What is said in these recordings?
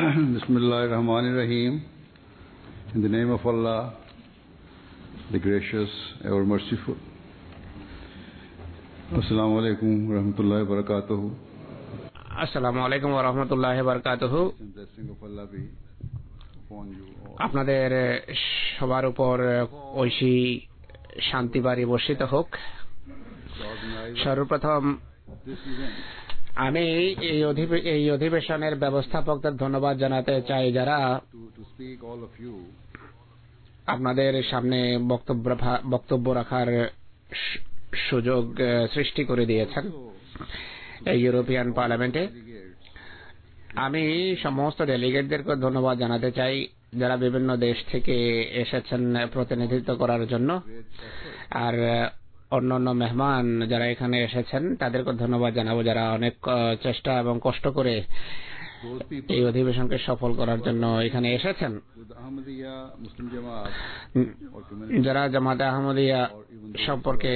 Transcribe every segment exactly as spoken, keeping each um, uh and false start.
Bismillahirrahmanirrahim. In the name of Allah, the Gracious, ever Merciful. Assalamu alaikum wa rahmatullahi wa barakatuh. Assalamu alaikum wa rahmatullahi wa barakatuh. আপনাদের সবার উপর ঐশী শান্তি বাড়ি বর্ষিত হোক। সর্বপ্রথম আমি এই অধিবেশনের ব্যবস্থাপকদের ধন্যবাদ জানাতে চাই, যারা আপনাদের সামনে বক্তব্য বক্তব্য রাখার সুযোগ সৃষ্টি করে দিয়েছেন এই ইউরোপিয়ান পার্লামেন্টে। আমি সমস্ত ডেলিগেটদেরকে ধন্যবাদ জানাতে চাই, যারা বিভিন্ন দেশ থেকে এসেছেন প্রতিনিধিত্ব করার জন্য। আর অন্যান্য মেহমান যারা এখানে এসেছেন তাদেরকে ধন্যবাদ জানাবো, যারা অনেক চেষ্টা এবং কষ্ট করে এই অধিবেশনকে সফল করার জন্য এখানে এসেছেন। যারা জামাতে আহমদিয়া সম্পর্কে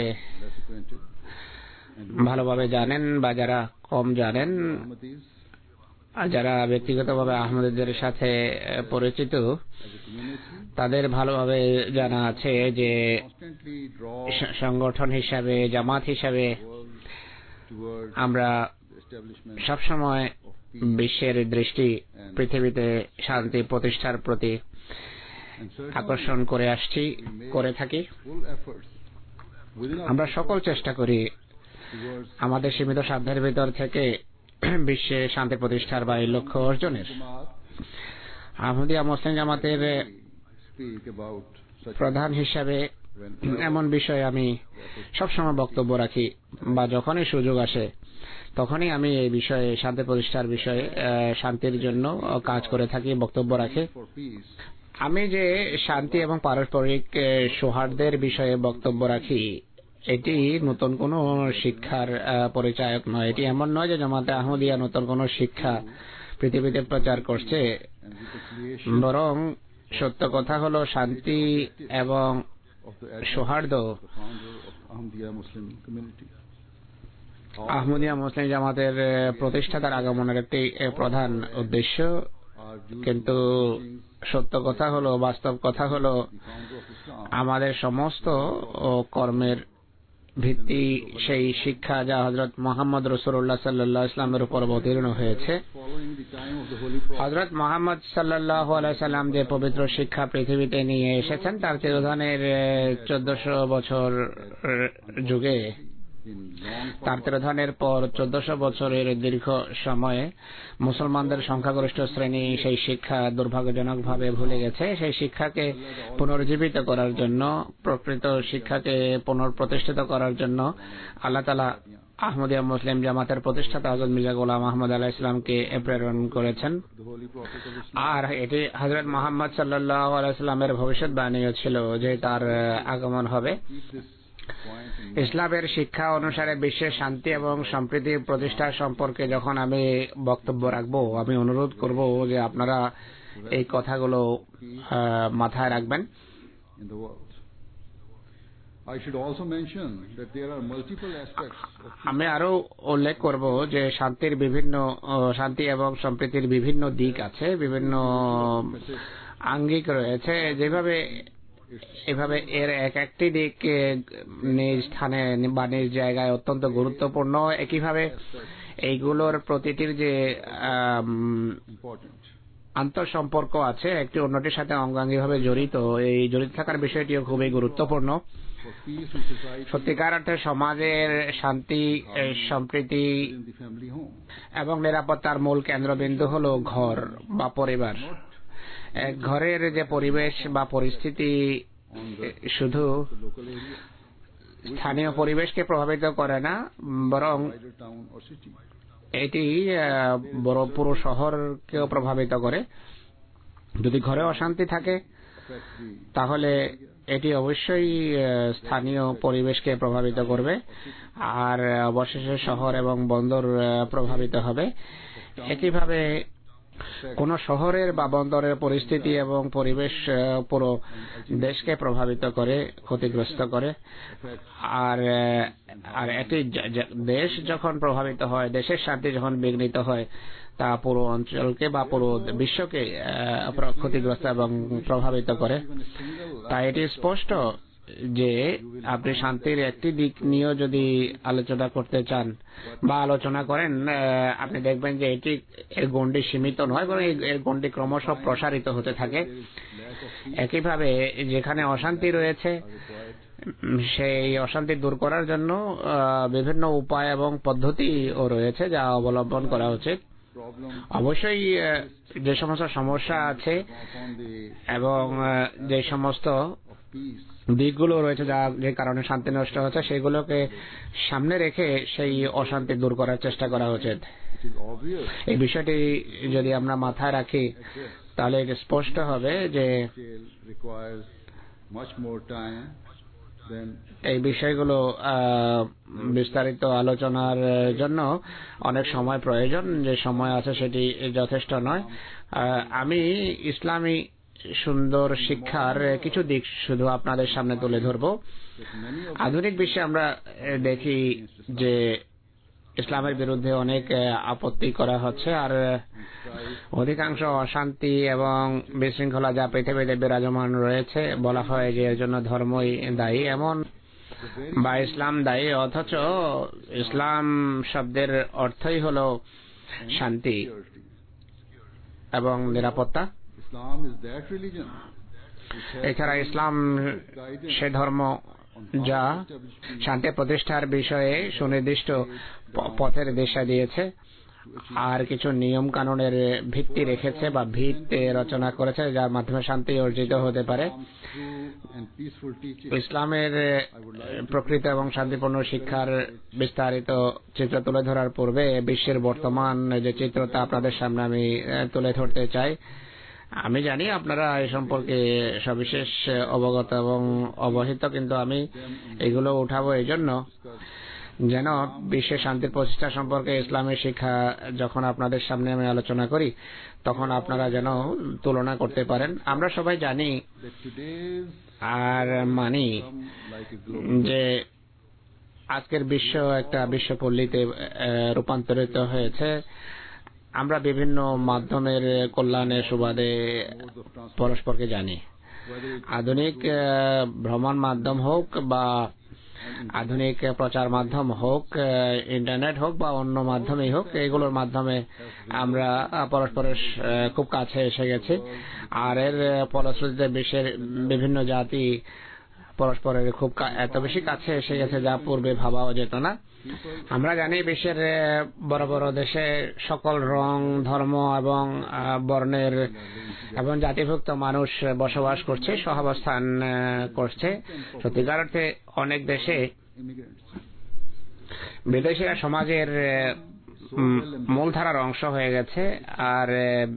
ভালোভাবে জানেন বা যারা কম জানেন, যারা ব্যক্তিগতভাবে আহমদীদের সাথে পরিচিত, তাদের ভালোভাবে জানা আছে যে সংগঠন হিসাবে, জামাত হিসাবে আমরা সবসময় বিশ্বের দৃষ্টি পৃথিবীতে শান্তি প্রতিষ্ঠার প্রতি আকর্ষণ করে আসছি, করে থাকি। আমরা সকল চেষ্টা করি আমাদের সীমিত সাধ্যের ভিতর থেকে বিশ্বে শান্তি প্রতিষ্ঠার বা এই লক্ষ্য অর্জনের। আহমদিয়া মুসলিম জামাতের প্রধান হিসাবে এমন বিষয়ে আমি সবসময় বক্তব্য রাখি, বা যখনই সুযোগ আসে তখনই আমি এই বিষয়ে শান্তি প্রতিষ্ঠার বিষয়ে শান্তির জন্য কাজ করে থাকি, বক্তব্য রাখি। আমি যে শান্তি এবং পারস্পরিক সৌহার্দ্যের বিষয়ে বক্তব্য রাখি, এটি নতুন কোনো শিক্ষার পরিচায়ক নয়। এটি এমন নয় যে জামাতে আহমদিয়া নতুন কোনো শিক্ষা পৃথিবীতে প্রচার করছে, বরং সত্য কথা হলো শান্তি এবং সৌহার্দ্য আহমদিয়া মুসলিম জামাতের প্রতিষ্ঠাতার আগমনের একটি প্রধান উদ্দেশ্য। কিন্তু সত্য কথা হলো, বাস্তব কথা হলো, আমাদের সমস্ত কর্মের ভিত্তি সেই শিক্ষা যা হযরত মুহাম্মদ রাসূলুল্লাহ সাল্লাল্লাহু আলাইহি ওয়াসাল্লামের উপর অবতীর্ণ হয়েছে। হযরত মুহাম্মদ সাল্লাল্লাহু আলাইহি ওয়াসাল্লাম যে পবিত্র শিক্ষা পৃথিবীতে নিয়ে এসেছেন, তার তিরোধানের চোদ্দশো বছর যুগে, তার তিরোধানের পর চোদ্দশো বছরের দীর্ঘ সময়ে মুসলমানদের সংখ্যাগরিষ্ঠ শ্রেণী সেই শিক্ষা দুর্ভাগ্যজনকভাবে ভুলে গেছে। সেই শিক্ষাকে পুনর্জীবিত করার জন্য, প্রকৃত শিক্ষাকে পুনঃপ্রতিষ্ঠিত করার জন্য আল্লাহ তাআলা আহমদিয়া মুসলিম জামাতের প্রতিষ্ঠাতা হযরত মির্জা গোলাম আহমদ আলাইহিস সালামকে প্রেরণ করেছেন। আর এটি হযরত মুহাম্মদ সাল্লাল্লাহু আলাইহি ওয়াসাল্লামের ভবিষ্যৎবাণীও ছিল যে তার আগমন হবে। ইসলামের শিক্ষা অনুসারে বিশ্বের শান্তি এবং সম্প্রীতি প্রতিষ্ঠা সম্পর্কে যখন আমি বক্তব্য রাখবো, আমি অনুরোধ করব যে আপনারা এই কথাগুলো মাথায় রাখবেন। আমি আরো উল্লেখ করব যে শান্তির বিভিন্ন শান্তি এবং সম্প্রীতির বিভিন্ন দিক আছে, বিভিন্ন আঙ্গিক রয়েছে। যেভাবে এভাবে এর এক একটি দিক নিজ স্থানে বা নিজ জায়গায় অত্যন্ত গুরুত্বপূর্ণ। একইভাবে এইগুলোর প্রতিটির যে আন্তঃসম্পর্ক আছে, একটি অন্যটির সাথে অঙ্গাঙ্গিভাবে জড়িত, এই জড়িত থাকার বিষয়টিও খুবই গুরুত্বপূর্ণ। সত্যিকার অর্থে সমাজের শান্তি, সম্প্রীতি এবং নিরাপত্তার মূল কেন্দ্রবিন্দু হলো ঘর বা পরিবার। ঘরের যে পরিবেশ বা পরিস্থিতি শুধু স্থানীয় পরিবেশকে প্রভাবিত করে না, বরং এটি বড় পুরো শহরকেও প্রভাবিত করে। যদি ঘরে অশান্তি থাকে তাহলে এটি অবশ্যই স্থানীয় পরিবেশকে প্রভাবিত করবে, আর অবশেষে শহর এবং বন্দর প্রভাবিত হবে। একইভাবে কোন শহরের বা বন্দরের পরিস্থিতি এবং পরিবেশ পুরো দেশকে প্রভাবিত করে, ক্ষতিগ্রস্ত করে। আর আর একটি দেশ যখন প্রভাবিত হয়, দেশের শান্তি যখন বিঘ্নিত হয়, তা পুরো অঞ্চলকে বা পুরো বিশ্বকে ক্ষতিগ্রস্ত এবং প্রভাবিত করে। তাই এটি স্পষ্ট যে আপনি শান্তির একটি দিক নিয়েও যদি আলোচনা করতে চান বা আলোচনা করেন, আপনি দেখবেন যে এটি এর গণ্ডি সীমিত নয়, বরং এর গণ্ডি ক্রমশ প্রসারিত হতে থাকে। একইভাবে যেখানে অশান্তি রয়েছে, সেই অশান্তি দূর করার জন্য বিভিন্ন উপায় এবং পদ্ধতিও রয়েছে যা অবলম্বন করা উচিত। অবশ্যই যে সমস্ত সমস্যা আছে এবং যে সমস্ত দিকগুলো রয়েছে যা যে কারণে শান্তি নষ্ট হচ্ছে, সেগুলোকে সামনে রেখে সেই অশান্তি দূর করার চেষ্টা করা উচিত। এই বিষয়টি যদি আমরা মাথায় রাখি, তাহলে এটা স্পষ্ট হবে যে এই বিষয়গুলো বিস্তারিত আলোচনার জন্য অনেক সময় প্রয়োজন। যে সময় আছে সেটি যথেষ্ট নয়। আমি ইসলামী সুন্দর শিক্ষার কিছু দিক শুধু আপনাদের সামনে তুলে ধরব। আধুনিক বিশ্বে আমরা দেখি যে ইসলামের বিরুদ্ধে অনেক আপত্তি করা হচ্ছে, আর অধিকাংশ অশান্তি এবং বিশৃঙ্খলা যা পৃথিবীতে বিরাজমান রয়েছে, বলা হয় যে এর জন্য ধর্মই দায়ী এমন বা ইসলাম দায়ী, অথচ ইসলাম শব্দের অর্থই হলো শান্তি এবং নিরাপত্তা। এছাড়া ইসলাম সে ধর্ম যা শান্তি প্রতিষ্ঠার বিষয়ে সুনির্দিষ্ট পথের দিশা দিয়েছে আর কিছু নিয়ম কানুনের ভিত্তি রেখেছে বা ভিত রচনা করেছে, যার মাধ্যমে শান্তি অর্জিত হতে পারে। ইসলামের প্রকৃত এবং শান্তিপূর্ণ শিক্ষার বিস্তারিত চিত্র তুলে ধরার পূর্বে বিশ্বের বর্তমান যে চিত্র তা আপনাদের সামনে আমি তুলে ধরতে চাই। আমি জানি আপনারা এই সম্পর্কে সবিশেষ অবগত এবং অবহিত, কিন্তু আমি এগুলো উঠাবো এই জন্য যেন বিশ্বে শান্তির প্রচেষ্টা সম্পর্কে ইসলামের শিক্ষা যখন আপনাদের সামনে আমি আলোচনা করি, তখন আপনারা যেন তুলনা করতে পারেন। আমরা সবাই জানি আর মানি যে আজকের বিশ্ব একটা বিশ্বপল্লীতে রূপান্তরিত হয়েছে। আমরা বিভিন্ন মাধ্যমের কল্যাণের সুবাদে পরস্পরকে জানি। আধুনিক ভ্রমণ মাধ্যম হোক বা আধুনিক প্রচার মাধ্যম হোক, ইন্টারনেট হোক বা অন্য মাধ্যমেই হোক, এগুলোর মাধ্যমে আমরা পরস্পরের খুব কাছে এসে গেছি। আর এর ফলশ্রুতিতে বিশ্বের বিভিন্ন জাতি পরস্পরের খুব এত বেশি কাছে এসে গেছে যা পূর্বে ভাবাও যেত না। আমরা জানি বিশ্বের বড় বড় দেশে সকল রং, ধর্ম এবং বর্ণের এবং জাতিভুক্ত মানুষ বসবাস করছে, সহাবস্থান করছে। সত্যিকার অর্থে অনেক দেশে বিদেশিরা সমাজের মূলধারার অংশ হয়ে গেছে, আর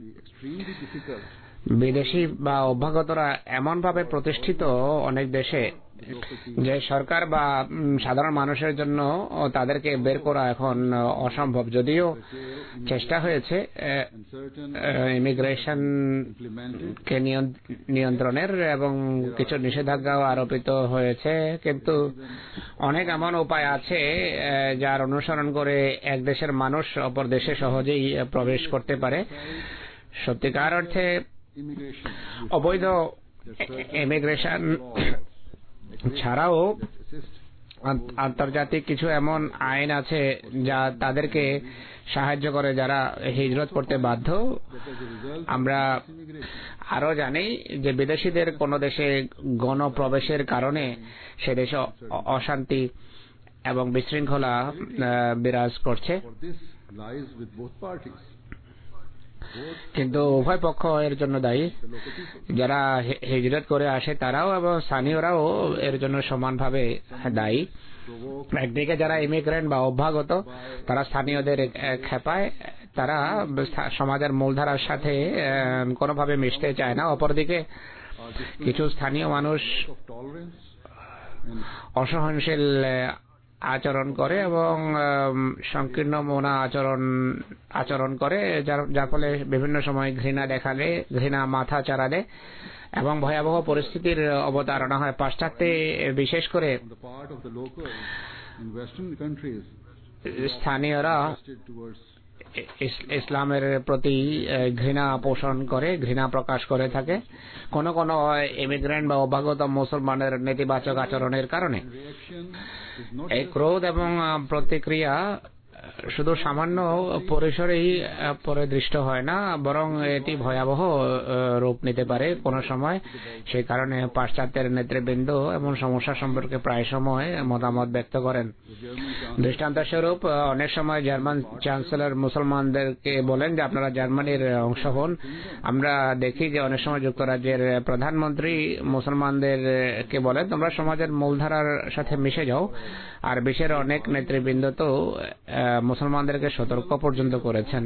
বিদেশি বা অভ্যাগতরা এমন ভাবে প্রতিষ্ঠিত অনেক দেশে যে সরকার বা সাধারণ মানুষের জন্য তাদেরকে বের করা এখন অসম্ভব। যদিও চেষ্টা হয়েছে ইমিগ্রেশন কে নিয়ন্ত্রণের এবং কিছু নিষেধাজ্ঞাও আরোপিত হয়েছে, কিন্তু অনেক এমন উপায় আছে যার অনুসরণ করে এক দেশের মানুষ অপর দেশে সহজেই প্রবেশ করতে পারে। সত্যিকার অর্থে অবৈধ ইমিগ্রেশন ছাড়াও আন্তর্জাতিক কিছু এমন আইন আছে যা তাদেরকে সাহায্য করে যারা হিজরত করতে বাধ্য। আমরা আরো জানি যে বিদেশিদের কোন দেশে গণপ্রবেশের কারণে সে দেশে অশান্তি এবং বিশৃঙ্খলা বিরাজ করছে, কিন্তু উভয় পক্ষ এর জন্য দায়ী। যারা হিজরত করে আসে তারাও এবং স্থানীয়রাও এর জন্য সমানভাবে দায়ী। একদিকে যারা ইমিগ্রেন্ট বা অভ্যাগত, তারা স্থানীয়দের খেপায়, তারা সমাজের মূলধারার সাথে কোনোভাবে মিশতে চায় না। অপরদিকে কিছু স্থানীয় মানুষ অসহনশীল আচরণ করে এবং সংকীর্ণ মনা আচরণ আচরণ করে, যার ফলে বিভিন্ন সময় ঘৃণা দেখালে ঘৃণা মাথা চারা দেয় এবং ভয়াবহ পরিস্থিতির অবতারণা হয়। পাশ্চাত্যে বিশেষ করে স্থানীয়রা ইসলামের প্রতি ঘৃণা পোষণ করে, ঘৃণা প্রকাশ করে থাকে কোন কোন ইমিগ্রেন্ট বা অভ্যাগত মুসলমানের নেতিবাচক আচরণের কারণে। এই ক্রোধ এবং প্রতিক্রিয়া শুধু সামান্য পরিসরেই পরিদৃষ্ট হয় না, বরং এটি ভয়াবহ রূপ নিতে পারে কোন সময়। সেই কারণে পাশ্চাত্যের নেতৃবৃন্দ এমন সমস্যা সম্পর্কে প্রায় সময় মতামত ব্যক্ত করেন। দৃষ্টান্ত স্বরূপ অনেক সময় জার্মান চ্যান্সেলর মুসলমানদেরকে বলেন যে আপনারা জার্মানির অংশ হন। আমরা দেখি যে অনেক সময় যুক্তরাজ্যের প্রধানমন্ত্রী মুসলমানদেরকে বলেন তোমরা সমাজের মূলধারার সাথে মিশে যাও। আর বিশ্বের অনেক নেতৃবৃন্দ তো মুসলমানদেরকে সতর্ক পর্যন্ত করেছেন।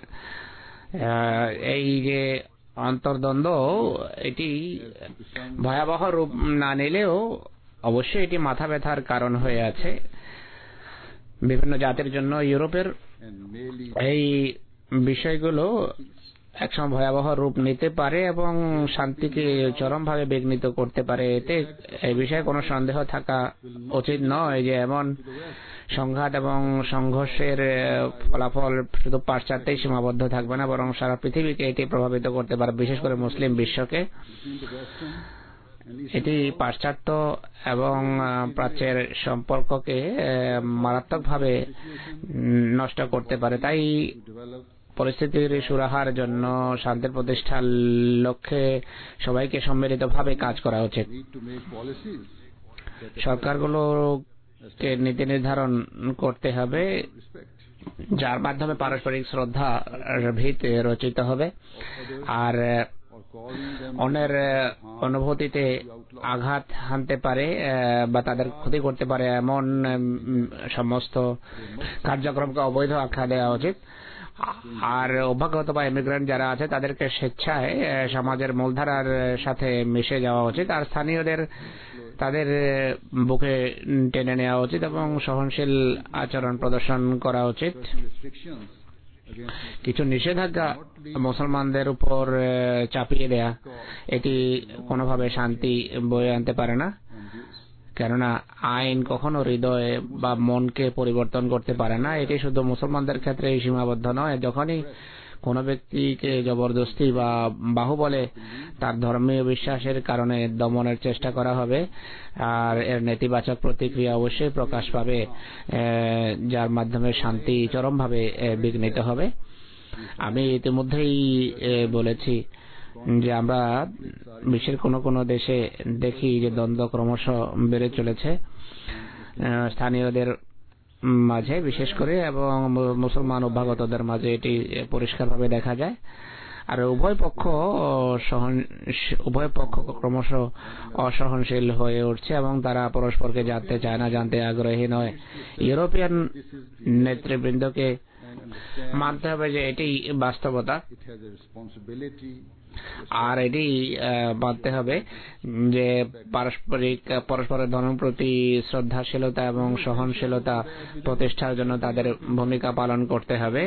এই যে অন্তর্দ্বন্দ্ব, এটি ভয়াবহ রূপ না নিলেও অবশ্যই এটি মাথা ব্যথার কারণ হয়ে আছে বিভিন্ন জাতির জন্য। ইউরোপের এই বিষয়গুলো একসময় ভয়াবহ রূপ নিতে পারে এবং শান্তিকে চরমভাবে বিঘ্নিত করতে পারে। এতে এই বিষয়ে কোনো সন্দেহ থাকা উচিত নয় যে এমন সংঘাত এবং সংঘর্ষের ফলাফল শুধু পাশ্চাত্যেই সীমাবদ্ধ থাকবে না, বরং সারা পৃথিবীকে এটি প্রভাবিত করতে পারে, বিশেষ করে মুসলিম বিশ্বকে। এটি পাশ্চাত্য এবং প্রাচ্যের সম্পর্ককে মারাত্মকভাবে নষ্ট করতে পারে। তাই পরিস্থিতির সুরাহার জন্য শান্তির প্রতিষ্ঠার লক্ষ্যে সবাইকে সম্মিলিতভাবে কাজ করা উচিত। সরকারগুলোকে নীতি নির্ধারণ করতে হবে যার মাধ্যমে পারস্পরিক শ্রদ্ধা ভিত রচিত হবে আর অন্যের অনুভূতিতে আঘাত হানতে পারে বা তাদের ক্ষতি করতে পারে এমন সমস্ত কার্যক্রমকে অবৈধ আখ্যা দেওয়া উচিত। আর অভ্যাগত বা ইমিগ্রেন্ট যারা আছে তাদেরকে স্বেচ্ছায় সমাজের মূলধারার সাথে মিশে যাওয়া উচিত আর স্থানীয়দের তাদের বুকে টেনে নেওয়া উচিত এবং সহনশীল আচরণ প্রদর্শন করা উচিত। কিছু নিষেধাজ্ঞা মুসলমানদের উপর চাপিয়ে দেয়া এটি কোনোভাবে শান্তি বয়ে আনতে পারে না, কেননা আইন কখনো হৃদয় বা মনকে পরিবর্তন করতে পারে না। এটি শুধু মুসলমানদের ক্ষেত্রে সীমাবদ্ধ নয়। যখনই কোনো ব্যক্তিকে জবরদস্তি বা বাহুবলে তার ধর্মীয় বিশ্বাসের কারণে দমনের চেষ্টা করা হবে আর এর নেতিবাচক প্রতিক্রিয়া অবশ্যই প্রকাশ পাবে, যার মাধ্যমে শান্তি চরমভাবে বিঘ্নিত হবে। আমি ইতিমধ্যেই বলেছি যে আমরা বিশ্বের কোনো কোনো দেশে দেখি যে দ্বন্দ্ব ক্রমশ বেড়ে চলেছে স্থানীয়দের মাঝে বিশেষ করে এবং মুসলমান অভ্যাগতদের মাঝে এটি পরিষ্কারভাবে দেখা যায়। আর উভয় পক্ষ উভয় পক্ষ ক্রমশ অসহনশীল হয়ে উঠছে এবং তারা পরস্পরকে জানতে চায় না, জানতে আগ্রহী নয়। ইউরোপিয়ান নেতৃবৃন্দকে মানতে হবে যে এটি বাস্তবতা আর এটি মানতে হবে যে পারস্পরিক পরস্পরের ধর্মের প্রতি শ্রদ্ধাশীলতা এবং সহনশীলতা প্রতিষ্ঠার জন্য তাদের ভূমিকা পালন করতে হবে।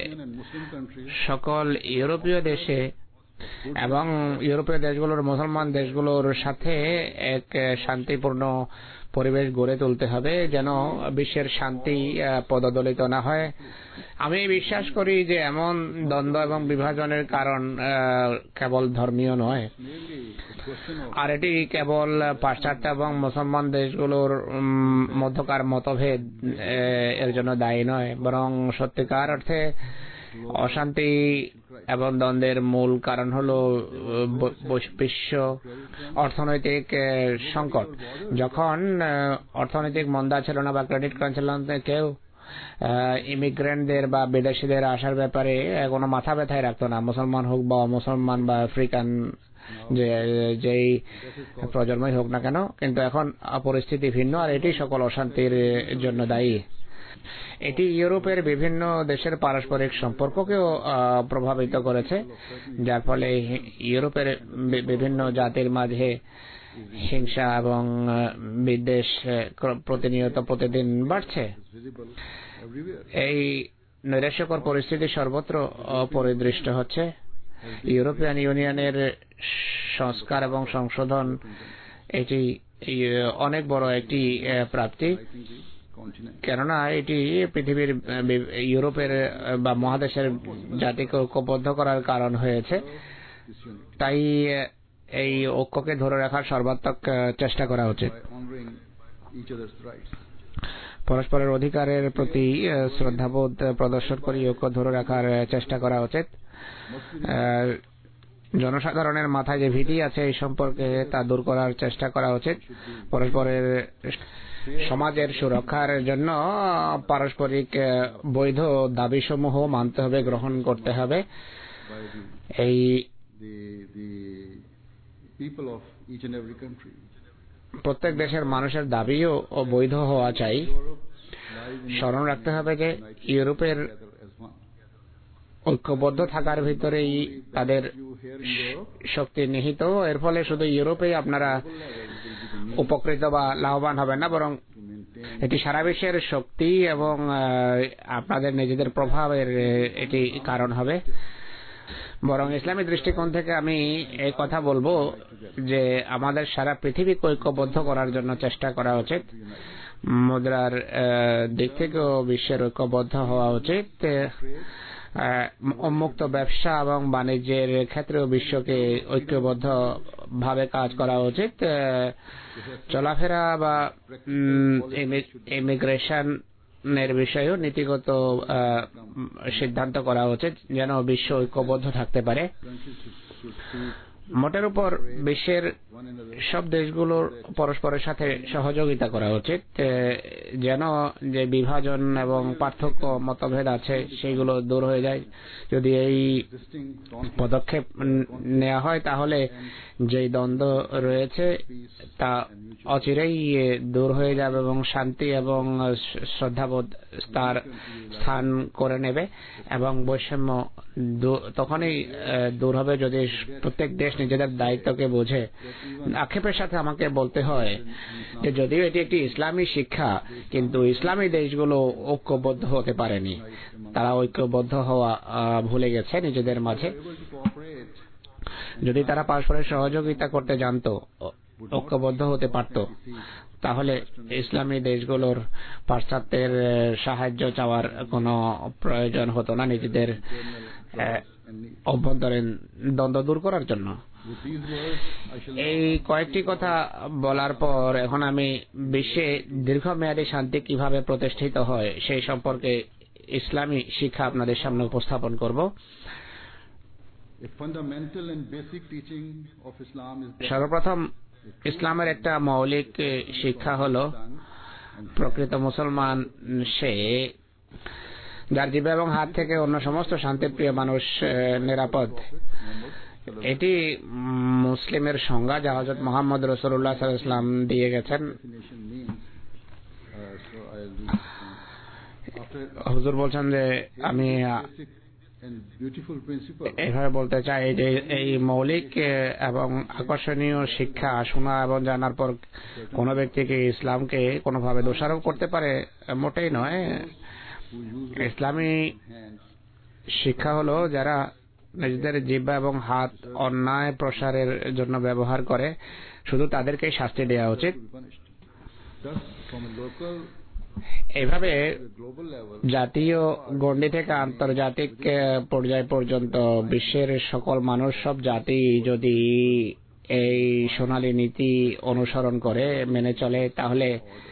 সকল ইউরোপীয় দেশে এবং ইউরোপীয় দেশগুলোর মুসলমান দেশগুলোর সাথে এক শান্তিপূর্ণ পরিবেশ গড়ে তুলতে হবে যেন বিশ্বের শান্তি পদদলিত না হয়। আমি বিশ্বাস করি যে এমন দ্বন্দ্ব এবং বিভাজনের কারণ কেবল ধর্মীয় নয় আর এটি কেবল পাশ্চাত্য এবং মুসলমান দেশগুলোর মধ্যকার মতভেদ এর জন্য দায়ী নয়, বরং সত্যিকার অর্থে অশান্তি এবং দ্বন্দ্বের মূল কারণ হলো বিশ্ব অর্থনৈতিক সংকট। যখন অর্থনৈতিক মন্দা ছিল না বা ক্রেডিট ক্রাঞ্চ ছিল না, কেউ ইমিগ্রেন্টদের বা বিদেশিদের আসার ব্যাপারে কোনো মাথা ব্যথায় রাখতো না, মুসলমান হোক বা মুসলমান বা আফ্রিকান যে যেই প্রজন্মই হোক না কেন। কিন্তু এখন পরিস্থিতি ভিন্ন আর এটি সকল অশান্তির জন্য দায়ী। এটি ইউরোপের বিভিন্ন দেশের পারস্পরিক সম্পর্ককেও প্রভাবিত করেছে, যার ফলে ইউরোপের বিভিন্ন জাতির মাঝে হিংসা এবং বিদ্বেষ প্রতিনিয়ত প্রতিদিন বাড়ছে। এই নৈরাশ্যকর পরিস্থিতি সর্বত্র পরিদৃষ্ট হচ্ছে। ইউরোপিয়ান ইউনিয়নের সংস্কার এবং সংশোধন এটি অনেক বড় একটি প্রাপ্তি। continent. কেননা এটি পৃথিবীর ইউরোপের বা মহাদেশের জাতিকে ঐক্যবদ্ধ করার কারণ হয়েছে। This unity তাই এই ঐক্যকে ধরে রাখার সর্বাত্মক চেষ্টা করা উচিত। by honoring each other's rights. পরস্পরের অধিকারের প্রতি শ্রদ্ধাবোধ প্রদর্শন করে ঐক্য ধরে রাখার চেষ্টা করা উচিত। জনসাধারণের মাথায় যে ভীতি আছে এই সম্পর্কে তা দূর করার চেষ্টা করা উচিত। পরস্পরের সমাজের সুরক্ষার জন্য পারস্পরিক বৈধ দাবিসমূহ মানতে হবে, গ্রহণ করতে হবে। By the, এই the, the people of each and every country. প্রত্যেক দেশের মানুষের দাবিও বৈধ হওয়া চাই। Europe lies in স্মরণ রাখতে হবে যে ইউরোপের together as one. ঐক্যবদ্ধ থাকার ভিতরেই তাদের You here in Europe, শক্তি নিহিত। এর ফলে শুধু ইউরোপেই আপনারা level will be the উপকৃত বা লাভবান হবেন না, বরং to maintain এটি সারা বিশ্বের শক্তি এবং আহ, আপনাদের নিজেদের প্রভাবের আহ, এটি কারণ হবে। বরং ইসলামী দৃষ্টিকোণ থেকে আমি এই কথা বলবো যে আমাদের সারা পৃথিবীকে ঐক্যবদ্ধ করার জন্য চেষ্টা করা উচিত। মুদ্রার আহ, দিক থেকেও বিশ্বের ঐক্যবদ্ধ হওয়া উচিত। আহ, উন্মুক্ত ব্যবসা এবং বাণিজ্যের ক্ষেত্রেও বিশ্বকে ঐক্যবদ্ধ ভাবে কাজ করা উচিত। আহ, চলাফেরা বা ইমিগ্রেশন এর বিষয়েও নীতিগত আহ, সিদ্ধান্ত করা উচিত যেন বিশ্ব ঐক্যবদ্ধ থাকতে পারে। countries should, should treat মোটের উপর বিশ্বের one another সব দেশগুলোর পরস্পরের সাথে সহযোগিতা করা উচিত আহ, যেন যে বিভাজন এবং পার্থক্য মতভেদ আছে সেগুলো দূর হয়ে যায়। যদি এই existing conflict পদক্ষেপ নেওয়া হয় তাহলে যেই দ্বন্দ্ব রয়েছে তা অচিরেই দূর হয়ে যাবে এবং শান্তি এবং শ্রদ্ধাবোধ তার স্থান করে নেবে এবং বৈষম্য তখনই দূর হবে যদি প্রত্যেক দেশ নিজেদের দায়িত্বকে বোঝে। আক্ষেপের সাথে আমাকে বলতে হয় যে যদিও এটি একটি ইসলামী শিক্ষা, কিন্তু ইসলামী দেশগুলো ঐক্যবদ্ধ হতে পারেনি। তারা ঐক্যবদ্ধ হওয়া ভুলে গেছে নিজেদের মাঝে। able to cooperate যদি তারা পারস্পরিক সহযোগিতা করতে জানতো, ঐক্যবদ্ধ হতে পারত, তাহলে ইসলামী দেশগুলোর পাশ্চাত্যের সাহায্য চাওয়ার কোনো প্রয়োজন হতো না নিজেদের অভ্যন্তরীণ দ্বন্দ্ব দূর করার জন্য। with these words I shall এই কয়েকটি কথা বলার পর এখন আমি বিশ্বে দীর্ঘমেয়াদী শান্তি কিভাবে প্রতিষ্ঠিত হয় সেই সম্পর্কে ইসলামী শিক্ষা আপনাদের সামনে উপস্থাপন করব। a fundamental and basic teaching of Islam is that সর্বপ্রথম ইসলামের একটা মৌলিক শিক্ষা হলো প্রকৃত মুসলমান সে যার জিহ্বা এবং হাত থেকে অন্য সমস্ত শান্তিপ্রিয় মানুষ নিরাপদ। এটি মুসলিমের সংজ্ঞা যা হযরত মুহাম্মদ রাসূলুল্লাহ সাল্লাল্লাহু আলাইহি ওয়াসাল্লাম দিয়ে গেছেন। definition means uh, so I'll read after হুজুর বলছেন যে আমি basic and beautiful principle এভাবে বলতে চাই যে এই মৌলিক এবং আকর্ষণীয় শিক্ষা শোনা এবং জানার পর কোন ব্যক্তিকে ইসলামকে কোনোভাবে দোষারোপ করতে পারে মোটেই নয়। ইসলামী শিক্ষা হলো যারা নিজেদের জিহ্বা এবং হাত অন্যায় প্রসারের জন্য ব্যবহার করে শুধু তাদেরকেই শাস্তি দেওয়া উচিত। thus from a local এইভাবে global level জাতীয় গণ্ডি থেকে আন্তর্জাতিক পর্যায় পর্যন্ত বিশ্বের সকল মানুষ সব জাতি যদি এই সোনালী নীতি অনুসরণ করে মেনে চলে তাহলে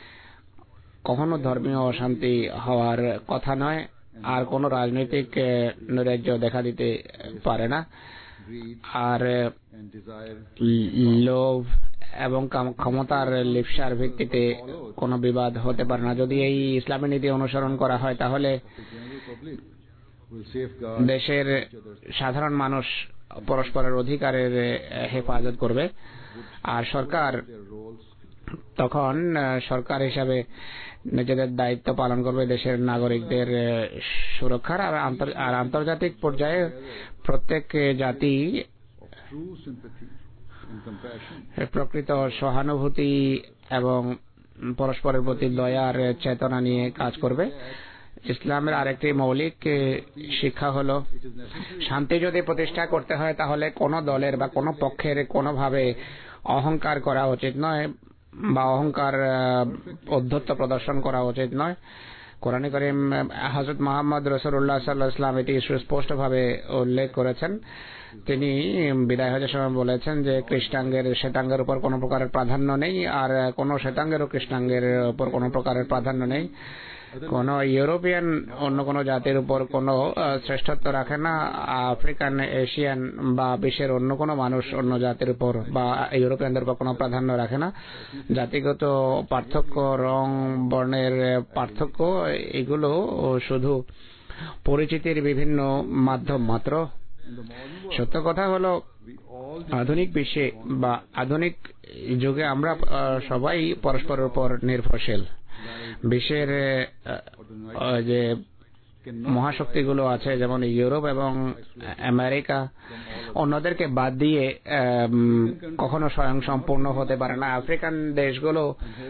কখনো ধর্মীয় অশান্তি হওয়ার কথা নয়, আর কোনো রাজনৈতিক নৈরাজ্য দেখা দিতে পারে না, আর and desire লোভ এবং ক্ষমতার লিপ্সার ভিত্তিতে কোনো বিবাদ হতে পারে না। যদি এই ইসলামী নীতি অনুসরণ করা হয় তাহলে the general public will safeguard দেশের সাধারণ মানুষ পরস্পরের অধিকারের হেফাজত করবে, আর সরকার their roles তখন সরকার হিসাবে নিজেদের দায়িত্ব পালন করবে দেশের নাগরিকদের সুরক্ষার। আর আর আন্তর্জাতিক পর্যায়ে প্রত্যেক জাতি of true sympathy and compassion প্রকৃত সহানুভূতি এবং পরস্পরের প্রতি দয়ার চেতনা নিয়ে কাজ করবে। ইসলামের আরেকটি মৌলিক শিক্ষা হলো শান্তি যদি প্রতিষ্ঠা করতে হয় তাহলে কোনো দলের বা কোনো পক্ষের কোনোভাবে অহংকার করা উচিত নয়, বা অহংকার ঔদ্ধত্য প্রদর্শন করা উচিত নয়। কোরআনে কারীম হযরত মুহাম্মদ রাসূলুল্লাহ সাল্লাল্লাহু আলাইহি ওয়াসাল্লাম এটি সুস্পষ্টভাবে উল্লেখ করেছেন। তিনি বিদায় হজের সময় বলেছেন যে কৃষ্ণাঙ্গের শ্বেতাঙ্গের উপর কোনো প্রকারের প্রাধান্য নেই, আর কোনো শ্বেতাঙ্গেরও কৃষ্ণাঙ্গের উপর কোনো প্রকারের প্রাধান্য নেই। কোন ইউরোপিয়ান অন্য কোনো জাতির উপর কোনো শ্রেষ্ঠত্ব রাখে না, আফ্রিকান, এশিয়ান বা বিশ্বের অন্য কোনো মানুষ অন্য জাতির উপর বা ইউরোপিয়ানদের উপর কোনো প্রাধান্য রাখে না। জাতিগত পার্থক্য, রং, বর্ণের পার্থক্য এগুলো শুধু পরিচিতির বিভিন্ন মাধ্যম মাত্র। সত্য কথা হলো আধুনিক বিশ্বে বা আধুনিক যুগে আমরা সবাই পরস্পরের উপর নির্ভরশীল। বিশ্বের যে মহাশক্তিগুলো আছে যেমন ইউরোপ এবং আমেরিকা অন্যদেরকে বাদ দিয়ে কখনো স্বয়ং সম্পূর্ণ হতে পারে না। আফ্রিকান দেশগুলো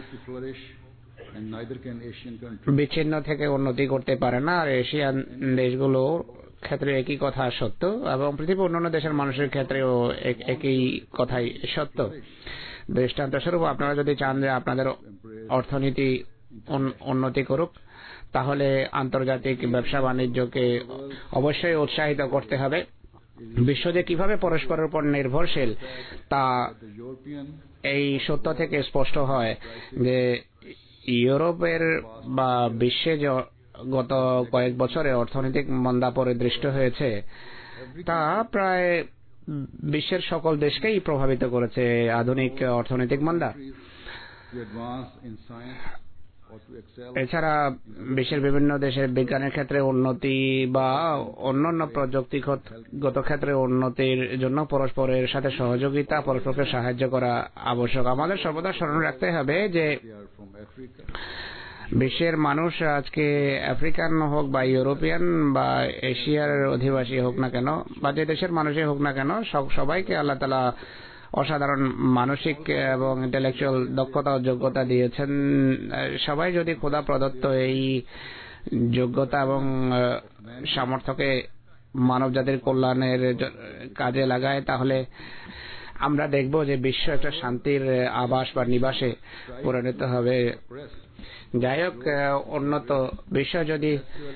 বিচ্ছিন্ন থেকে উন্নতি করতে পারে না, আর এশিয়ান দেশগুলো ক্ষেত্রে একই কথা সত্য, এবং পৃথিবীর অন্যান্য দেশের মানুষের ক্ষেত্রেও একই কথাই সত্য। দৃষ্টান্তস্বরূপ আপনারা যদি চান যে আপনাদের অর্থনীতি উন্নতি করুক, তাহলে আন্তর্জাতিক ব্যবসা বাণিজ্যকে অবশ্যই উৎসাহিত করতে হবে। বিশ্ব যে কিভাবে পরস্পরের উপর নির্ভরশীল তা এই সত্য থেকে স্পষ্ট হয় যে ইউরোপের বা বিশ্বে গত কয়েক বছরে অর্থনৈতিক মন্দা পরিদৃষ্ট হয়েছে, তা প্রায় বিশ্বের সকল দেশকেই প্রভাবিত করেছে আধুনিক অর্থনৈতিক মন্দা। এছাড়া বিশ্বের বিভিন্ন দেশের বিজ্ঞানের ক্ষেত্রে উন্নতি বা অন্যান্য প্রযুক্তিগত ক্ষেত্রে উন্নতির জন্য পরস্পরের সাথে সহযোগিতা, পরস্পরকে সাহায্য করা আবশ্যক। আমাদের সর্বদা স্মরণ রাখতে হবে যে বিশ্বের মানুষ আজকে আফ্রিকান হোক বা ইউরোপিয়ান বা এশিয়ার অধিবাসী হোক না কেন বা যে দেশের মানুষই হোক না কেন, সবাইকে আল্লাহ তাআলা অসাধারণ মানসিক এবং ইন্টেলেকচুয়াল দক্ষতা ও যোগ্যতা দিয়েছেন। সবাই যদি খোদা প্রদত্ত এই যোগ্যতা এবং সামর্থ্যকে মানব জাতির কল্যাণের কাজে লাগায়, তাহলে আমরা দেখব যে বিশ্ব একটা শান্তির আবাস বা নিবাসে পরিণত হবে। যাই হোক, উন্নত বিশ্ব যদি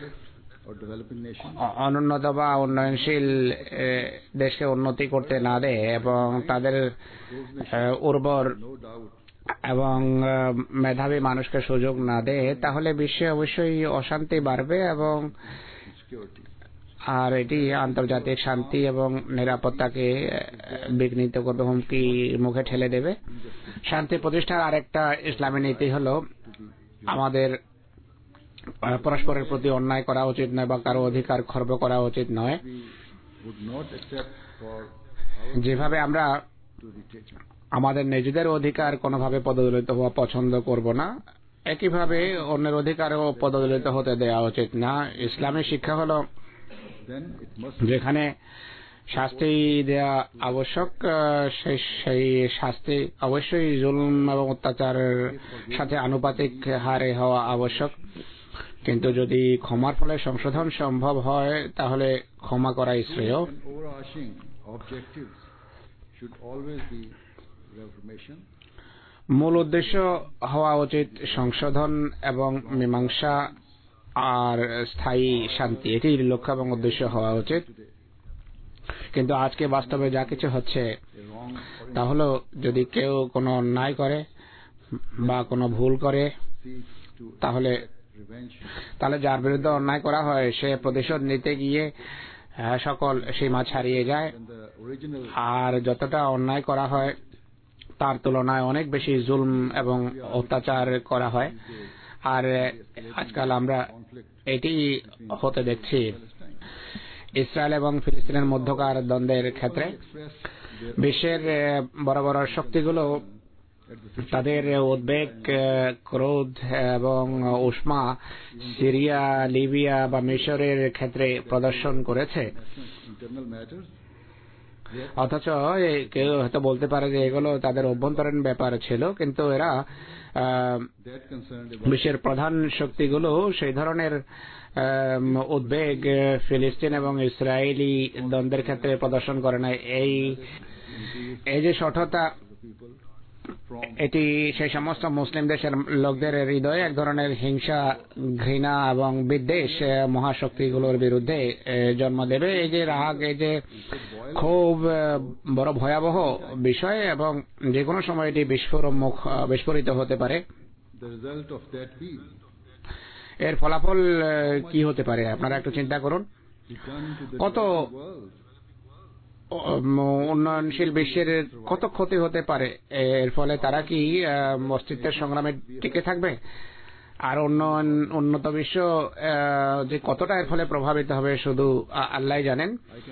অনুন্নত বা উন্নয়নশীল দেশকে উন্নতি করতে না দেয় এবং তাদের উর্বর এবং মেধাবী মানুষকে সুযোগ না দেয়, তাহলে বিশ্বে অবশ্যই অশান্তি বাড়বে এবং আর এটি আন্তর্জাতিক শান্তি এবং নিরাপত্তাকে বিঘ্নিত করবে, হুমকি মুখে ঠেলে দেবে। শান্তি প্রতিষ্ঠার আরেকটা ইসলামী নীতি হলো আমাদের পরস্পরের প্রতি অন্যায় করা উচিত নয় বা কারো অধিকার খর্ব করা উচিত নয়। যেভাবে আমরা আমাদের নিজেদের অধিকার কোনোভাবে পদদলিত হওয়া পছন্দ করব না, একইভাবে অন্যের অধিকারও পদদলিত হতে দেওয়া উচিত না। ইসলামী শিক্ষা হলো যেখানে শাস্তি দেয়া আবশ্যক, সেই সেই শাস্তি অবশ্যই জুলুম এবং অত্যাচারের সাথে আনুপাতিক হারে হওয়া আবশ্যক। কিন্তু যদি ক্ষমার ফলে সংশোধন সম্ভব হয়, তাহলে ক্ষমা করাই শ্রেয়। মূল উদ্দেশ্য হওয়া উচিত সংশোধন এবং মীমাংসা আর স্থায়ী শান্তি, এটি লক্ষ্য এবং উদ্দেশ্য হওয়া উচিত। কিন্তু আজকে বাস্তবে যা কিছু হচ্ছে তা হলো, যদি কেউ কোনো অন্যায় করে বা কোনো ভুল করে, তাহলে তাহলে যার বিরুদ্ধে অন্যায় করা হয় সে প্রতিশোধ নিতে গিয়ে সকল সীমা ছাড়িয়ে যায়, আর যতটা অন্যায় করা হয় তার তুলনায় অনেক বেশি জুলম এবং অত্যাচার করা হয়। আর আজকাল আমরা এটি হতে দেখছি ইসরায়েল এবং ফিলিস্তিনের মধ্যকার দ্বন্দ্বের ক্ষেত্রে। বিশ্বের বড় বড় শক্তিগুলো তাদের উদ্বেগ, ক্রোধ এবং উষ্মা সিরিয়া, লিবিয়া বা মিশরের ক্ষেত্রে প্রদর্শন করেছে। অথচ কেউ হয়তো বলতে পারে যে এগুলো তাদের অভ্যন্তরীণ ব্যাপার ছিল, কিন্তু এরা বিশ্বের প্রধান শক্তিগুলো সেই ধরনের উদ্বেগ ফিলিস্তিন এবং ইসরায়েলি দ্বন্দ্বের ক্ষেত্রে প্রদর্শন করে না। এই এই যে সঠতা এটি সেই সমস্ত মুসলিম দেশের লোকদের হৃদয়ে এক ধরনের হিংসা, ঘৃণা এবং বিদ্বেষ মহাশক্তিগুলোর বিরুদ্ধে জন্ম দেবে। এই যে রাগ, এই যে খুব বড় ভয়াবহ বিষয় এবং যে কোনো সময় এটি বিস্ফোরণমুখ বিস্ফোরিত হতে পারে। এর ফলাফল কি হতে পারে আপনারা একটু চিন্তা করুন। কত উন্নয়নশীল বিশ্বের কত ক্ষতি হতে পারে এর ফলে। তারা কি অস্তিত্বের সংগ্রামে টিকে থাকবে? আর উন্নয়ন উন্নত বিশ্ব যে কতটা এর ফলে প্রভাবিত হবে শুধু আল্লাহ জানেন।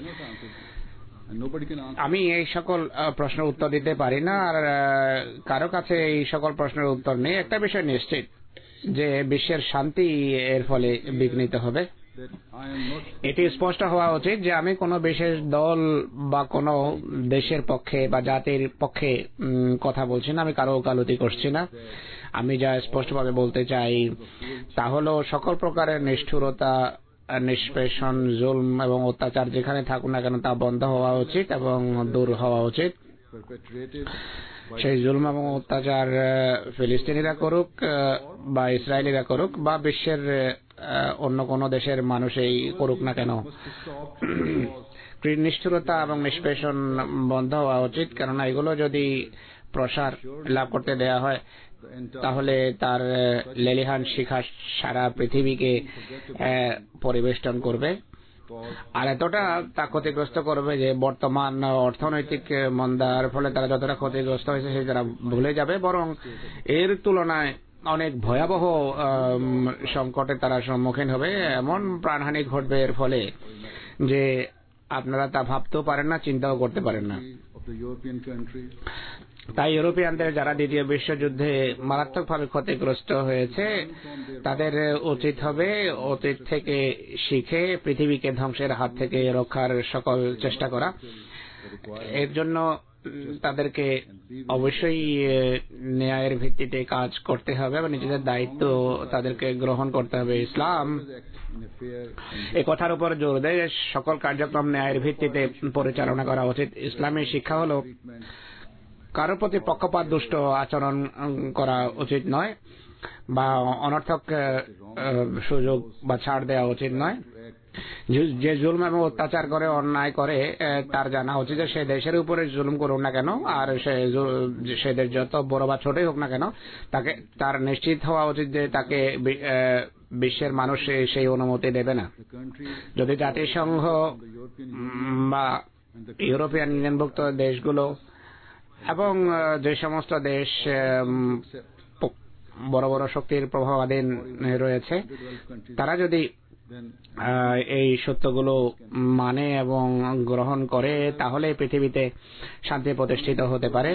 আমি এই সকল প্রশ্নের উত্তর দিতে পারি না, আর কারো কাছে এই সকল প্রশ্নের উত্তর নেই। একটা বিষয় নিশ্চিত যে বিশ্বের শান্তি এর ফলে বিঘ্নিত হবে। এটি স্পষ্ট হওয়া উচিত যে আমি কোনো বিশেষ দল বা কোনো দেশের পক্ষে বা জাতির পক্ষে কথা বলছি না, আমি কারো ওকালতি করছি না। আমি যা স্পষ্টভাবে বলতে চাই তা হলো সকল প্রকারের নিষ্ঠুরতা, নিষ্পেষণ, জুলম এবং অত্যাচার যেখানে থাকুক না কেন তা বন্ধ হওয়া উচিত এবং দূর হওয়া উচিত। সেই জুলম এবং অত্যাচার ফিলিস্তিনিরা করুক বা ইসরায়েলিরা করুক বা বিশ্বের অন্য কোনো দেশের মানুষই করুক না কেন, নিষ্ঠুরতা এবং নিষ্পেষণ বন্ধ হওয়া উচিত। কেননা এগুলো যদি প্রসার লাভ করতে দেয়া হয় তাহলে তার লেলিহান শিখা সারা পৃথিবীকে পরিবেষ্টন করবে, আর এতটা তা ক্ষতিগ্রস্ত করবে যে বর্তমান অর্থনৈতিক মন্দার ফলে তারা যতটা ক্ষতিগ্রস্ত হয়েছে সেই তারা ভুলে যাবে, বরং এর তুলনায় অনেক ভয়াবহ সংকটে তারা সম্মুখীন হবে। এমন প্রাণহানি ঘটবে এর ফলে যে আপনারা তা ভাবতেও পারেন না, চিন্তাও করতে পারেন না। তাই ইউরোপিয়ানদের যারা দ্বিতীয় বিশ্বযুদ্ধে মারাত্মকভাবে ক্ষতিগ্রস্ত হয়েছে তাদের উচিত হবে অতীত থেকে শিখে পৃথিবীকে ধ্বংসের হাত থেকে রক্ষার সকল চেষ্টা করা। এর জন্য তাদেরকে অবশ্যই ন্যায়ের ভিত্তিতে কাজ করতে হবে এবং নিজেদের দায়িত্ব তাদেরকে গ্রহণ করতে হবে। ইসলাম এই কথার উপর জোর দেয় সকল কার্যক্রম ন্যায়ের ভিত্তিতে পরিচালনা করা উচিত। ইসলামী শিক্ষা হলো কারোর প্রতি পক্ষপাত দুষ্ট আচরণ করা উচিত নয় বা অনর্থক সুযোগ বা ছাড় দেওয়া উচিত নয়। যে জুলম এবং অত্যাচার করে, অন্যায় করে, তার জানা উচিত যে সে দেশের উপরে জুলুম করুক না কেন আর সে দেশ যত বড় বা ছোটই হোক না কেন তাকে তার নিশ্চিত হওয়া উচিত যে তাকে বিশ্বের মানুষ সেই অনুমতি দেবে না। যদি জাতিসংঘ বা ইউরোপিয়ান ইউনিয়নভুক্ত দেশগুলো এবং যে সমস্ত দেশ বড় বড় শক্তির প্রভাবাধীন রয়েছে তারা যদি এই সত্যগুলো মানে এবং গ্রহণ করে তাহলে পৃথিবীতে শান্তি প্রতিষ্ঠিত হতে পারে।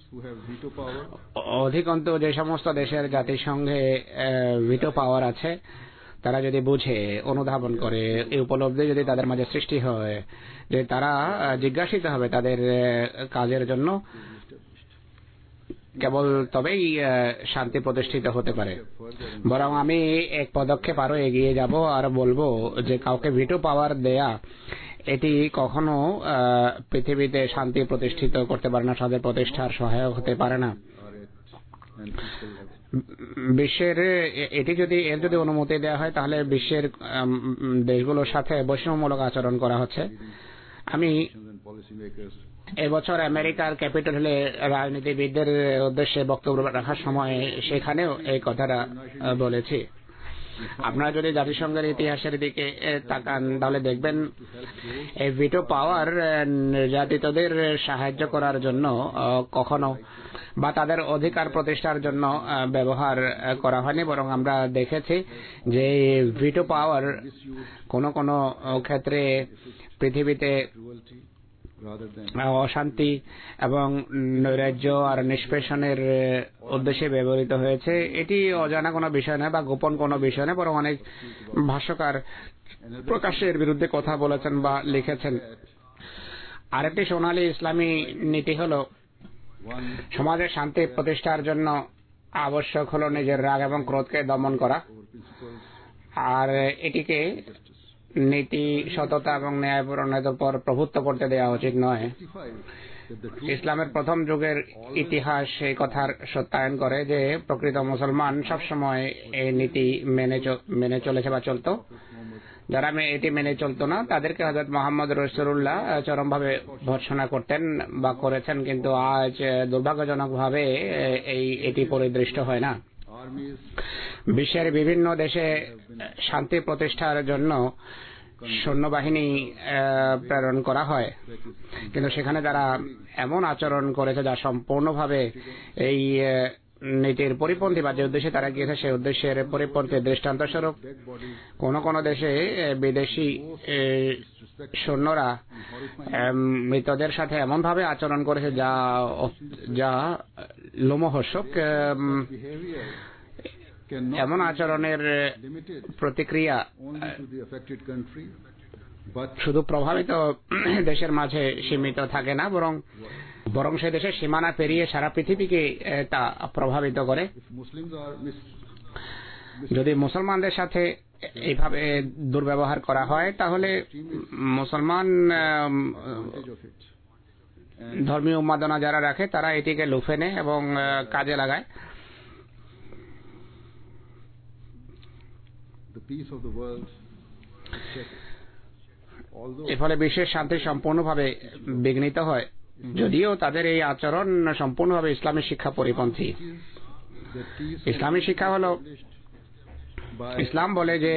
অধিকন্তু যে সমস্ত দেশের জাতিসংঘে ভিটো পাওয়ার আছে তারা যদি বুঝে, অনুধাবন করে, এই উপলব্ধি যদি তাদের মাঝে সৃষ্টি হয় যে তারা জিজ্ঞাসিত হবে তাদের কাজের জন্য, কেবল তবেই শান্তি প্রতিষ্ঠিত হতে পারে। বরং আমি এক পদক্ষেপ আরো এগিয়ে যাব আর বলবো যে কাউকে ভিটো পাওয়ার দেয়া এটি কখনো পৃথিবীতে শান্তি প্রতিষ্ঠিত করতে পারে না, শান্তি প্রতিষ্ঠার সহায়ক হতে পারে না। বিশ্বের এটি যদি এর যদি অনুমতি দেওয়া হয় তাহলে বিশ্বের দেশগুলোর সাথে বৈষম্যমূলক আচরণ করা হচ্ছে। আমি এবছর আমেরিকার ক্যাপিটাল হিলে রাজনীতিবিদদের উদ্দেশ্যে বক্তব্য রাখার সময় সেখানেও এই কথাটা বলেছি। আপনারা যদি জাতিসংঘের ইতিহাসের দিকে তাকান তাহলে দেখবেন এই ভিটো পাওয়ার নির্যাতিতদের সাহায্য করার জন্য কখনো বা তাদের অধিকার প্রতিষ্ঠার জন্য ব্যবহার করা হয়নি, বরং আমরা দেখেছি যে ভিটো পাওয়ার কোনো কোনো ক্ষেত্রে পৃথিবীতে অশান্তি এবং নৈরাজ্য আর নিষ্পেষণের উদ্দেশ্যে ব্যবহৃত হয়েছে। এটি অজানা কোনো বিষয় নয় বা গোপন কোনো বিষয় নয়, বরং অনেক ভাষ্যকার প্রকাশের বিরুদ্ধে কথা বলেছেন বা লিখেছেন। আরেকটি সোনালী ইসলামী নীতি হল সমাজে শান্তি প্রতিষ্ঠার জন্য আবশ্যক হলো নিজের রাগ এবং ক্রোধকে দমন করা, আর এটিকে নীতি, সততা এবং ন্যায়পরায়ণতার উপর প্রভুত্ব করতে দেওয়া উচিত নয়। ইসলামের প্রথম যুগের ইতিহাস এই কথার সত্যায়ন করে যে প্রকৃত মুসলমান সবসময় এই নীতি মেনে মেনে চলেছে বা চলত। যারা এটি মেনে চলতো না তাদেরকে হযরত মুহাম্মদ রাসূলুল্লাহ চরমভাবে ভর্ৎসনা করতেন বা করেছেন, কিন্তু আজ দুর্ভাগ্যজনকভাবে এই এটি পরিদৃষ্ট হয় না। বিশ্বের বিভিন্ন দেশে শান্তি প্রতিষ্ঠার জন্য সৈন্যবাহিনী প্রেরণ করা হয়, কিন্তু সেখানে যারা এমন আচরণ করেছে যা সম্পূর্ণভাবে এই নীতির পরিপন্থী বা যে উদ্দেশ্যে তারা গিয়েছে সেই উদ্দেশ্যের পরিপন্থী। দৃষ্টান্ত স্বরূপ কোন কোন দেশে বিদেশি সৈন্যরা মৃতদের সাথে এমন ভাবে আচরণ করেছে যা যা লোমহর্ষক। এমন আচরণের প্রতিক্রিয়া শুধু প্রভাবিত দেশের মাঝে সীমিত থাকে না, বরং বরং সে দেশের সীমানা পেরিয়ে সারা পৃথিবীকে তা প্রভাবিত করে। যদি মুসলমানদের সাথে এইভাবে দুর্ব্যবহার করা হয় তাহলে মুসলমান ধর্মীয় উন্মাদনা যারা রাখে তারা এটিকে লুফে নেয় এবং কাজে লাগায়। এর ফলে বিশ্বের শান্তি সম্পূর্ণভাবে বিঘ্নিত হয়, যদিও তাদের এই আচরণ সম্পূর্ণভাবে ইসলামী শিক্ষা পরিপন্থী। ইসলামী শিক্ষা হল, ইসলাম বলে যে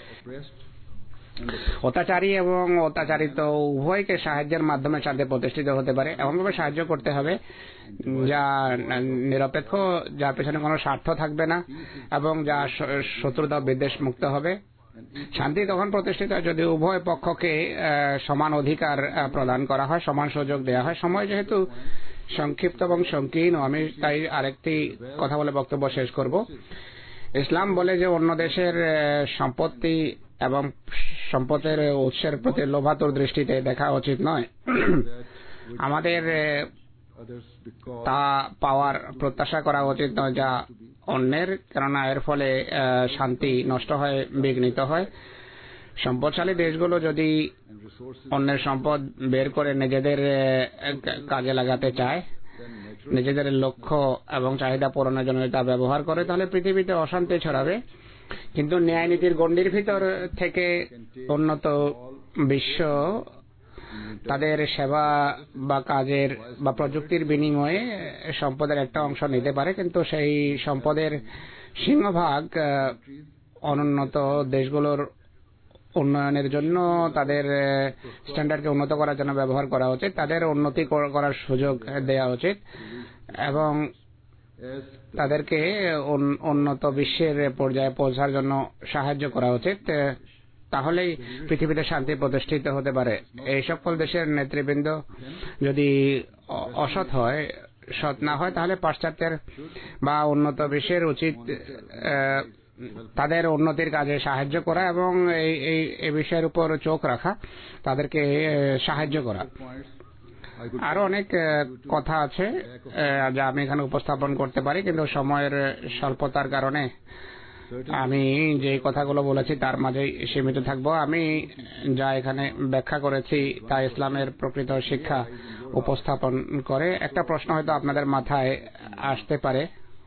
অত্যাচারী এবং অত্যাচারিত উভয়কে সাহায্যের মাধ্যমে শান্তি প্রতিষ্ঠিত হতে পারে। এমনভাবে সাহায্য করতে হবে যা নিরপেক্ষ, যার পেছনে কোনো স্বার্থ থাকবে না এবং যা শত্রুতা বিদ্বেষ মুক্ত হবে। শান্তি তখন প্রতিষ্ঠিত হয় যদি উভয় পক্ষকে সমান অধিকার প্রদান করা হয়, সমান সুযোগ দেওয়া হয়। সময় যেহেতু সংক্ষিপ্ত এবং সংকীর্ণ, আমি তাই আরেকটি কথা বলে বক্তব্য শেষ করব। ইসলাম বলে যে অন্য দেশের সম্পত্তি এবং সম্পদের উৎসের প্রতি লোভাতুর দৃষ্টিতে দেখা উচিত নয়। আমাদের তা পাওয়ার প্রত্যাশা করা উচিত নয় যা অন্যের, কেননা এর ফলে শান্তি নষ্ট হয়, বিঘ্নিত হয়। সম্পদশালী দেশগুলো যদি অন্যের সম্পদ বের করে নিজেদের কাজে লাগাতে চায়, নিজেদের লক্ষ্য এবং চাহিদা পূরণের জন্য তা ব্যবহার করে, তাহলে পৃথিবীতে অশান্তি ছড়াবে। কিন্তু ন্যায় নীতির গণ্ডির ভিতর থেকে উন্নত বিশ্ব তাদের সেবা বা কাজের বা প্রযুক্তির বিনিময়ে সম্পদের একটা অংশ নিতে পারে, কিন্তু সেই সম্পদের সিংহভাগ অনুন্নত দেশগুলোর উন্নয়নের জন্য, তাদের স্ট্যান্ডার্ডকে উন্নত করার জন্য ব্যবহার করা উচিত। তাদের উন্নতি করার সুযোগ দেওয়া উচিত এবং তাদেরকে উন্নত বিশ্বের পর্যায়ে পৌঁছার জন্য সাহায্য করা উচিত। তাহলেই পৃথিবীতে শান্তি প্রতিষ্ঠিত হতে পারে। এই সকল দেশের নেতৃবৃন্দ যদি অসৎ হয়, সৎ না হয়, তাহলে পাশ্চাত্যের বা উন্নত বিশ্বের উচিত তাদের উন্নতির কাজে সাহায্য করা এবং এই এই বিষয়ের উপর চোখ রাখা, তাদেরকে সাহায্য করা। আরো অনেক কথা আছে যা আমি এখানে উপস্থাপন করতে পারি, কিন্তু সময়ের স্বল্পতার কারণে আমি যে কথাগুলো বলেছি তার মাঝেই সীমিত থাকবো। আমি যা এখানে ব্যাখ্যা করেছি তা ইসলামের প্রকৃত শিক্ষা উপস্থাপন করে। একটা প্রশ্ন হয়তো আপনাদের মাথায় আসতে পারে,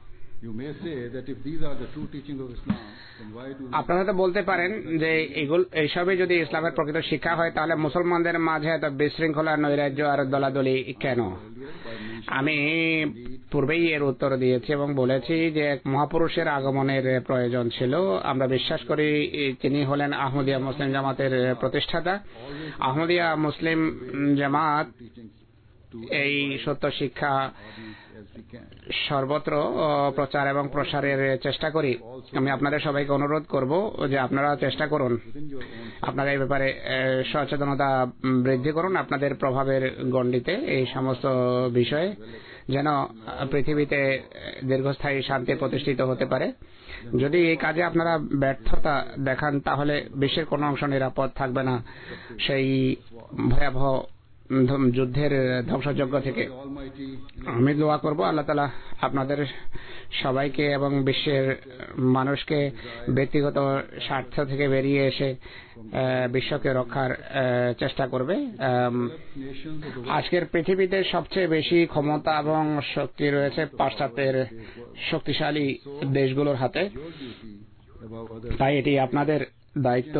আপনারা হয়তো বলতে পারেন যে এগুলো এইসবই যদি ইসলামের প্রকৃত শিক্ষা হয় তাহলে মুসলমানদের মাঝে এত বিশৃঙ্খলা, নৈরাজ্য আর দলাদলি কেন? আমি পূর্বেই এর উত্তর দিয়েছি এবং বলেছি যে এক মহাপুরুষের আগমনের প্রয়োজন ছিল। আমরা বিশ্বাস করি তিনি হলেন আহমদিয়া মুসলিম জামাতের প্রতিষ্ঠাতা। আহমদিয়া মুসলিম জামাত এই সত্য শিক্ষা সর্বত্র প্রচার এবং প্রসারের চেষ্টা করি। আমি আপনাদের সবাইকে অনুরোধ করব যে আপনারা চেষ্টা করুন, আপনারা এই ব্যাপারে সচেতনতা বৃদ্ধি করুন আপনাদের প্রভাবের গণ্ডিতে এই সমস্ত বিষয়ে, যেন পৃথিবীতে দীর্ঘস্থায়ী শান্তি প্রতিষ্ঠিত হতে পারে। যদি এই কাজে আপনারা ব্যর্থতা দেখান তাহলে বিশ্বের কোনো অংশ নিরাপদ থাকবে না সেই ভয়াবহ যুদ্ধের ধ্বংসযজ্ঞ থেকে। আমি দোয়া করব আল্লাহ তাআলা আপনাদের সবাইকে এবং বিশ্বের মানুষকে ব্যক্তিগত স্বার্থ থেকে বেরিয়ে এসে বিশ্বকে রক্ষার চেষ্টা করবে। আজকের পৃথিবীতে সবচেয়ে বেশি ক্ষমতা এবং শক্তি রয়েছে পাশ্চাত্যের শক্তিশালী দেশগুলোর হাতে, তাই এটি আপনাদের দায়িত্ব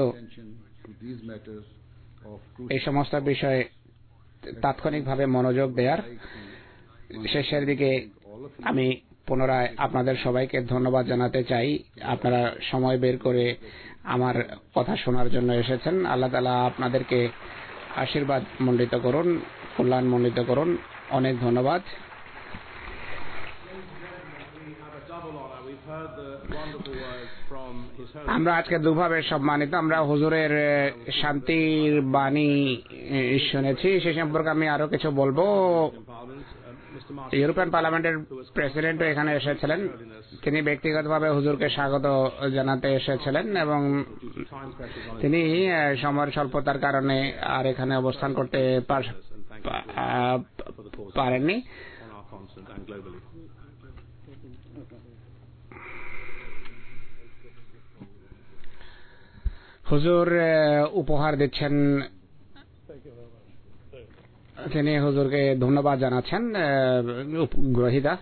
এই সমস্ত বিষয়ে তাৎক্ষণিকভাবে মনোযোগ দেওয়ার। শেষের দিকে আমি পুনরায় আপনাদের সবাইকে ধন্যবাদ জানাতে চাই, আপনারা সময় বের করে আমার কথা শোনার জন্য এসেছেন। আল্লাহ তাআলা আপনাদেরকে আশীর্বাদ মণ্ডিত করুন, কল্যাণ মণ্ডিত করুন। অনেক ধন্যবাদ। আমরা আজকে দুভাবে সম্মানিত। আমরা হুজুরের শান্তির বাণী শুনেছি, সে সম্পর্কে আমি আরো কিছু বলবো। ইউরোপিয়ান পার্লামেন্টের প্রেসিডেন্টও এখানে এসেছিলেন, তিনি ব্যক্তিগতভাবে হুজুরকে স্বাগত জানাতে এসেছিলেন এবং তিনি সময়ের স্বল্পতার কারণে আর এখানে অবস্থান করতে পারেননি। হুজুর উপহার দিচ্ছেন, তিনি হুজুরকে ধন্যবাদ জানাচ্ছেন। গ্রহীতা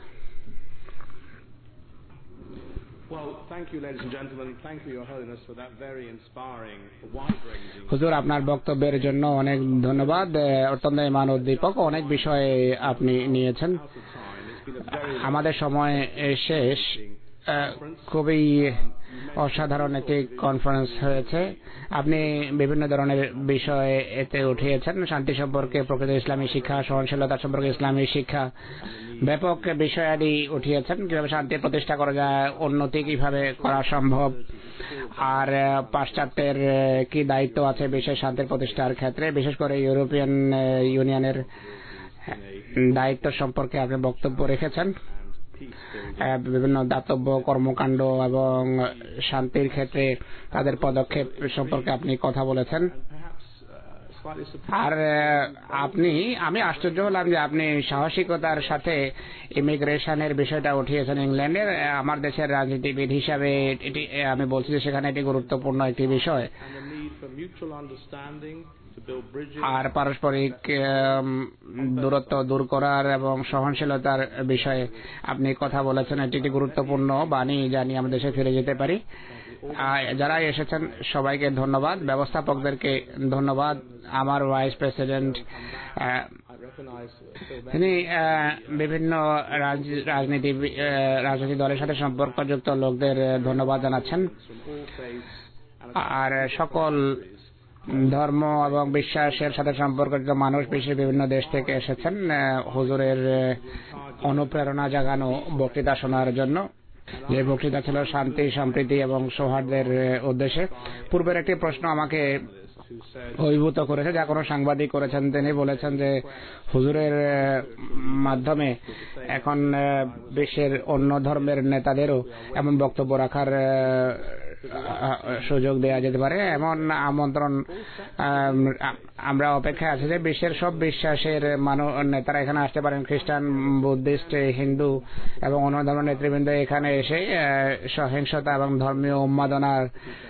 হুজুর, আপনার বক্তব্যের জন্য অনেক ধন্যবাদ। অত্যন্ত ইমান উদ্দীপক অনেক বিষয়ে আপনি নিয়েছেন। আমাদের সময় শেষ। খুবই অসাধারণ একটি কনফারেন্স হয়েছে। আপনি বিভিন্ন ধরনের বিষয়ে এতে উঠিয়েছেন, শান্তি সম্পর্কে, প্রকৃত ইসলামী শিক্ষা, সহনশীলতা সম্পর্কে ইসলামী শিক্ষা, ব্যাপক বিষয়াদি উঠিয়েছেন। কিভাবে শান্তি প্রতিষ্ঠা করা যায়, উন্নতি কিভাবে করা সম্ভব, আর পাশ্চাত্যের কি দায়িত্ব আছে বিশেষ শান্তির প্রতিষ্ঠার ক্ষেত্রে, বিশেষ করে ইউরোপিয়ান ইউনিয়নের দায়িত্ব সম্পর্কে আপনি বক্তব্য রেখেছেন। বিভিন্ন দাতব্য কর্মকাণ্ড এবং শান্তির ক্ষেত্রে তাদের পদক্ষেপ সম্পর্কে আপনি কথা বলেছেন। আর আপনি আমি আশ্চর্য হলাম যে আপনি সাহসিকতার সাথে ইমিগ্রেশনের বিষয়টা উঠিয়েছেন। ইংল্যান্ডের আমার দেশের রাজনীতিবিদ হিসাবে এটি আমি বলছি যে সেখানে এটি গুরুত্বপূর্ণ একটি বিষয়। আর পারস্পরিক দূরত্ব দূর করার এবং সহনশীলতার বিষয়ে আপনি কথা বলেছেন। এটি একটি গুরুত্বপূর্ণ বাণী, জানি আমরা দেশে ফিরে যেতে পারি। যারা এসেছেন সবাইকে ধন্যবাদ, ব্যবস্থাপকদেরকে ধন্যবাদ, আমার ভাইস প্রেসিডেন্ট, তিনি বিভিন্ন রাজনীতি রাজনৈতিক দলের সাথে সম্পর্কযুক্ত লোকদের ধন্যবাদ জানাচ্ছেন। আর সকল ধর্ম এবং বিশ্বাসের সাথে সম্পর্কিত মানুষ বিশ্বের বিভিন্ন দেশ থেকে এসেছেন হুজুরের অনুপ্রেরণা জাগানো বক্তৃতা শোনার জন্য। যে বক্তৃতা ছিল শান্তি, সম্প্রীতি এবং সৌহার্দ্যের উদ্দেশ্যে। পূর্বের একটি প্রশ্ন আমাকে অভিভূত করেছে, যা কোনো সাংবাদিক করেছেন। তিনি বলেছেন যে হুজুরের মাধ্যমে এখন বিশ্বের অন্য ধর্মের নেতাদেরও এমন বক্তব্য রাখার সুযোগ দেওয়া যেতে পারে, এমন আমন্ত্রণ আমরা অপেক্ষায় আছি যে বিশ্বের সব বিশ্বাসের মানুষ নেতারা এখানে আসতে পারেন। খ্রিস্টান, বুদ্ধিস্ট, হিন্দু এবং অন্য ধর্মের নেতৃবৃন্দ এখানে এসে সহিংসতা এবং ধর্মীয় উন্মাদনার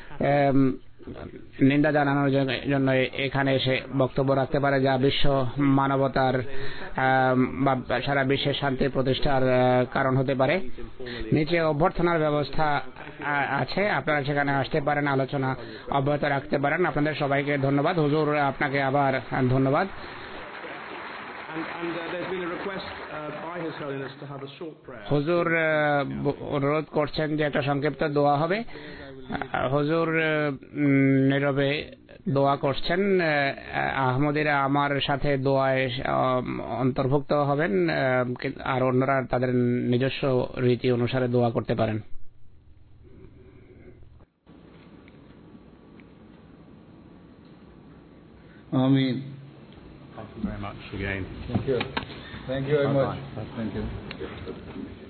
নিন্দা জানানোর জন্য এখানে এসে বক্তব্য রাখতে পারে, যা বিশ্ব মানবতার বা সারা বিশ্বের শান্তি প্রতিষ্ঠার কারণ হতে পারে। নিচে অভ্যর্থনার ব্যবস্থা আছে, আপনারা সেখানে আসতে পারেন, আলোচনা অব্যাহত রাখতে পারেন। আপনাদের সবাইকে ধন্যবাদ। হুজুর, আপনাকে আবার ধন্যবাদ। হুজুর অনুরোধ করছেন যে একটা সংক্ষিপ্ত দোয়া হবে। হুজুর নীরবে দোয়া করছেন। আহমদীরা আমার সাথে দোয়ায় অন্তর্ভুক্ত হবেন, আর অন্যরা তাদের নিজস্ব রীতি অনুসারে দোয়া করতে পারেন। আমিন। Thank you very much again. Thank you. Thank you very much. Thank you.